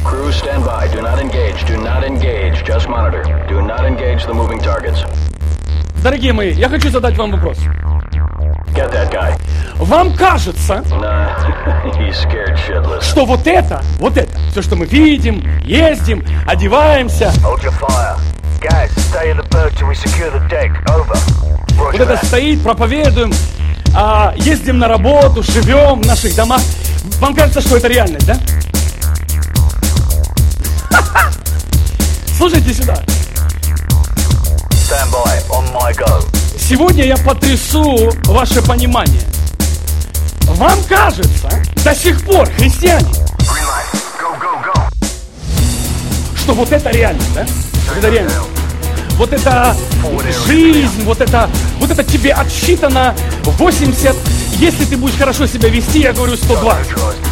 Crew, stand by. Do not engage. Do not engage. Just monitor. Do not engage the moving targets. Дорогие мои, я хочу задать вам вопрос. Get that guy. Вам кажется, Nah, he's scared shitless. что вот это, все, что мы видим, ездим, одеваемся, Hold your fire. Guys, stay in the boat till we secure the deck. Over. вот Roger это that. стоит, проповедуем, ездим на работу, живем в наших домах. Вам кажется, что это реальность, да? Слушайте сюда. Stand by. On my go. Сегодня я потрясу ваше понимание. Вам кажется, до сих пор, христиане, Green light. Go, go, go. что вот это реальность, да? Вот это реальность. Вот это жизнь, вот это тебе отсчитано 80. Если ты будешь хорошо себя вести, я говорю 120.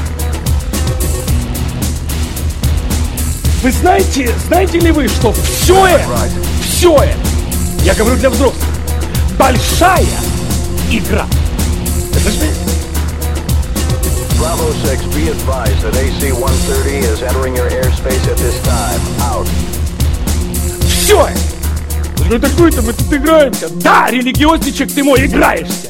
Вы знаете ли вы, что все это, я говорю для взрослых, большая игра. Это же Bravo 6, be advised that AC-130 is entering your airspace at this time. Out. все это. Ну такой-то мы тут играемся. Да, религиозничек, ты мой, играешься.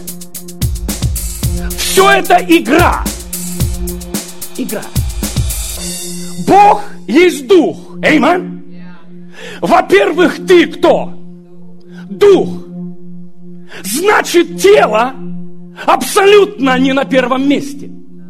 Все это игра. Игра. Бог есть дух. Эймен. Во-первых, ты кто? Дух. Значит, тело абсолютно не на первом месте.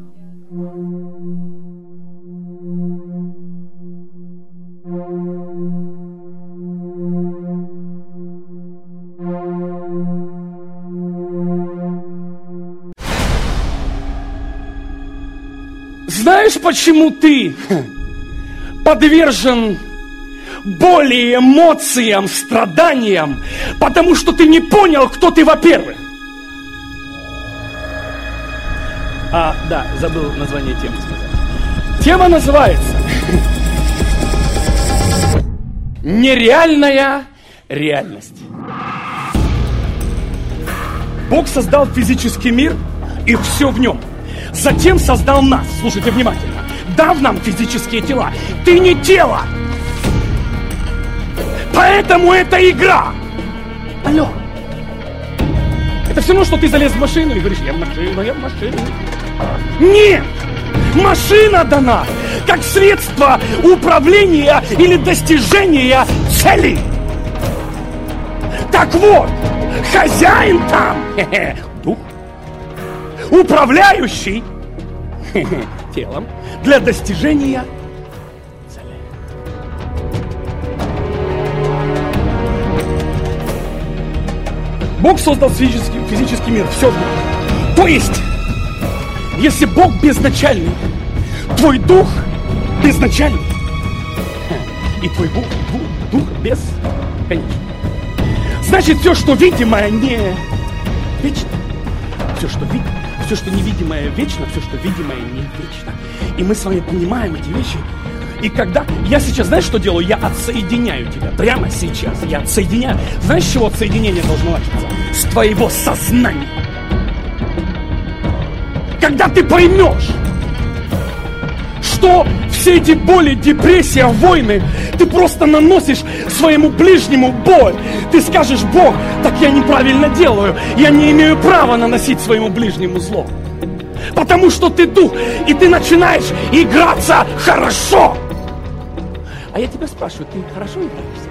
Знаешь, почему ты подвержен боли, эмоциям, страданиям? Потому что ты не понял, кто ты, во-первых. Да, забыл название темы сказать. Тема называется «Нереальная реальность». Бог создал физический мир и все в нем. Затем создал нас, слушайте внимательно, дав нам физические тела. Ты не тело. Поэтому это игра. Алло. Это все равно, что ты залез в машину и говоришь, я в машину. Нет. Машина дана как средство управления или достижения цели. Так вот, хозяин там, дух, управляющий телом для достижения цели. Бог создал физический мир, все в нем. То есть, если Бог безначальный, твой дух безначальный, и твой дух бесконечный. Значит, все, что видимое, не вечно. Все, что невидимое вечно, все, что видимое не вечно. И мы с вами понимаем эти вещи. И когда я сейчас, знаешь, что делаю? Я отсоединяю тебя. Прямо сейчас я отсоединяю. Знаешь, с чего отсоединение должно начаться? С твоего сознания. Когда ты поймешь, что все эти боли, депрессия, войны, ты просто наносишь своему ближнему боль. Ты скажешь: Бог, так я неправильно делаю. Я не имею права наносить своему ближнему зло. Потому что ты дух, и ты начинаешь играться хорошо. А я тебя спрашиваю, ты хорошо играешься?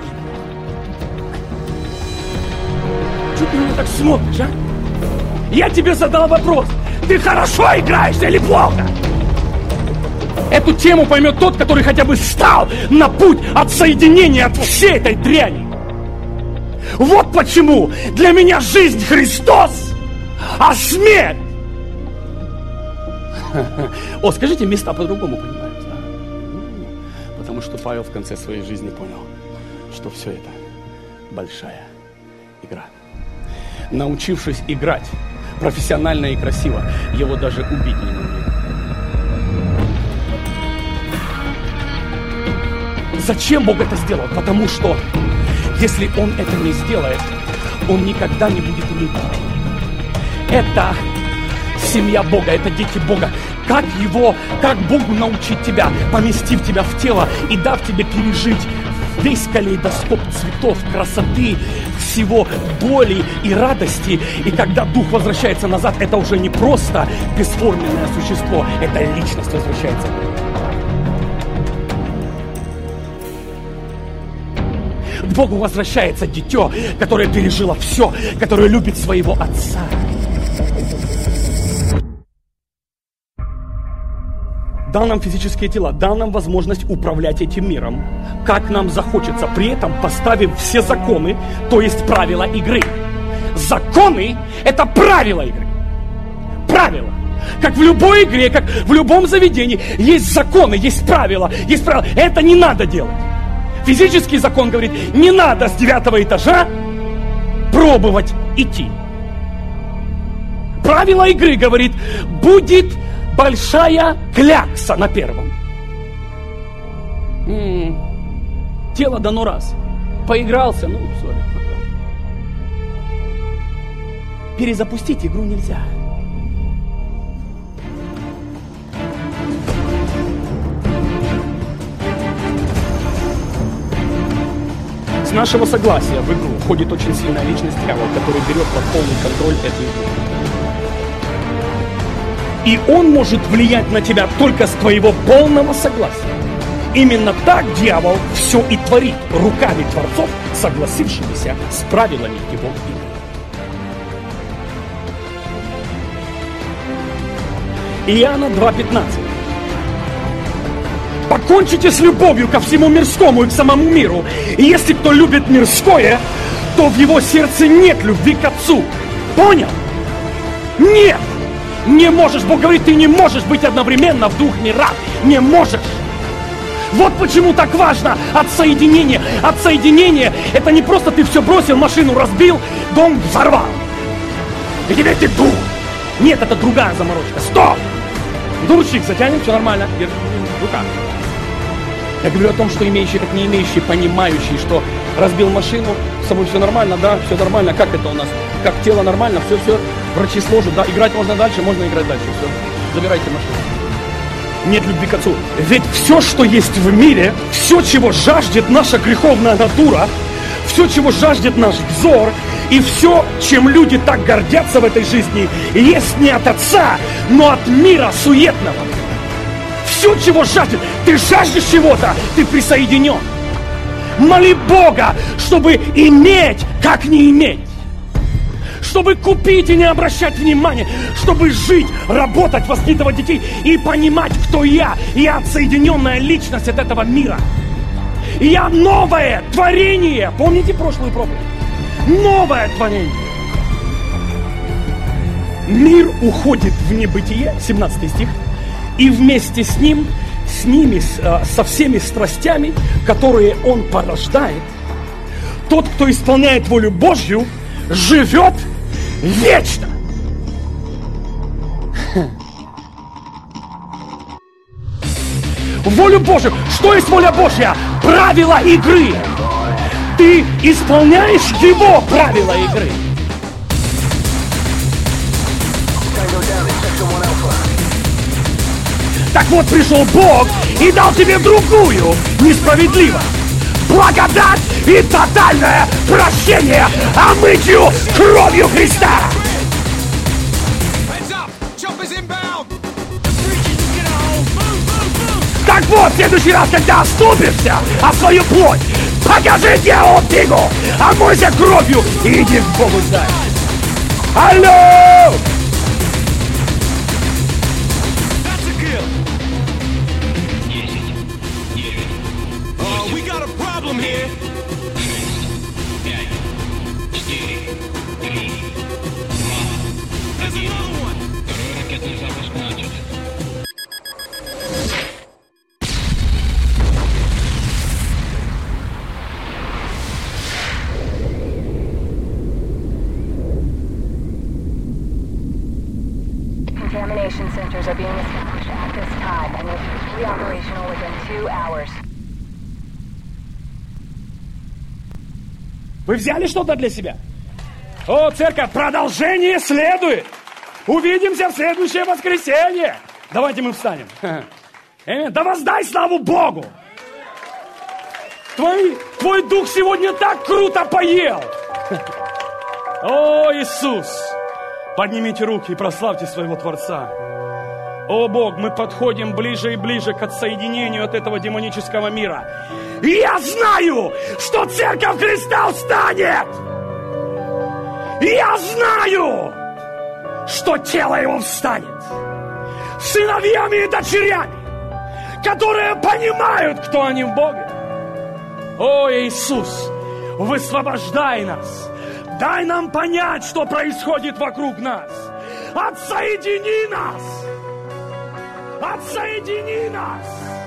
Что ты на меня так смотришь, а? Я тебе задал вопрос. Ты хорошо играешься или плохо? Эту тему поймет тот, который хотя бы стал на путь отсоединения от всей этой дряни. Вот почему для меня жизнь Христос, а смерть. О, скажите, места по-другому понимают, да? Потому что Павел в конце своей жизни понял, что все это большая игра. Научившись играть профессионально и красиво, его даже убить не могли. Зачем Бог это сделал? Потому что если Он это не сделает, Он никогда не будет иметь детей. Это семья Бога, это дети Бога. как Богу научить тебя, поместив тебя в тело и дав тебе пережить весь калейдоскоп цветов, красоты, всего боли и радости. И когда дух возвращается назад, это уже не просто бесформенное существо, это личность возвращается. К Богу возвращается дитё, которое пережило все, которое любит своего отца. Дал нам физические тела, дал нам возможность управлять этим миром, как нам захочется, при этом поставив все законы, то есть правила игры. Законы – это правила игры. Правила. Как в любой игре, как в любом заведении, есть законы, есть правила, есть правила. Это не надо делать. Физический закон говорит, не надо с 9 этажа пробовать идти. Правило игры говорит, будет большая клякса на первом. Тело дано раз. Поигрался, сори. Перезапустить игру нельзя. С нашего согласия в игру входит очень сильная личность дьявола, который берет под полный контроль эту игру. И он может влиять на тебя только с твоего полного согласия. Именно так дьявол все и творит руками творцов, согласившимися с правилами его игры. Иоанна 2:15. Покончите с любовью ко всему мирскому и к самому миру. И если кто любит мирское, то в его сердце нет любви к Отцу. Понял? Нет! Не можешь, Бог говорит, ты не можешь быть одновременно в двух мирах. Не можешь. Вот почему так важно отсоединение. Отсоединение – это не просто ты все бросил, машину разбил, дом взорвал. И теперь ты дух. Нет, это другая заморочка. Стоп! Дурчик затянем, все нормально. Держи в руках. Я говорю о том, что имеющий, как не имеющий, понимающий, что разбил машину, с собой все нормально, да, все нормально. Как это у нас? Как тело нормально, все, врачи сложат, да, играть можно дальше, можно играть дальше, все, забирайте машину. Нет любви к Отцу. Ведь все, что есть в мире, все, чего жаждет наша греховная натура, все, чего жаждет наш взор, и все, чем люди так гордятся в этой жизни, есть не от Отца, но от мира суетного. Все, чего жаждет, ты жаждешь чего-то, ты присоединен. Моли Бога, чтобы иметь, как не иметь. Чтобы купить и не обращать внимания, чтобы жить, работать, воспитывать детей и понимать, кто я. Я отсоединенная личность от этого мира. Я новое творение. Помните прошлую проповедь? Новое творение. Мир уходит в небытие, 17 стих, и вместе с ним, с ними, со всеми страстями, которые он порождает, тот, кто исполняет волю Божью, живет вечно. Волю Божью. Что есть воля Божья? Правила игры. Ты исполняешь его правила игры. Так вот, пришел Бог и дал тебе другую несправедливость. Благодать и тотальное прощение, омытью кровью Христа. Так вот, в следующий раз, когда оступишься о свою плоть, покажи дьяволу фигу, омойся кровью и иди к Богу дай. Алло! Contamination centers are being established at this time and will be operational within 2 hours. Вы взяли что-то для себя? О, церковь, продолжение следует. Увидимся в следующее воскресенье. Давайте мы встанем. Да воздай славу Богу. Твой дух сегодня так круто поел. О, Иисус. Поднимите руки и прославьте своего Творца. О, Бог, мы подходим ближе и ближе к отсоединению от этого демонического мира. И я знаю, что Церковь Христа встанет. И я знаю, что тело его встанет. Сыновьями и дочерями, которые понимают, кто они в Боге. О, Иисус, высвобождай нас. Дай нам понять, что происходит вокруг нас. Отсоедини нас. Отсоедини нас.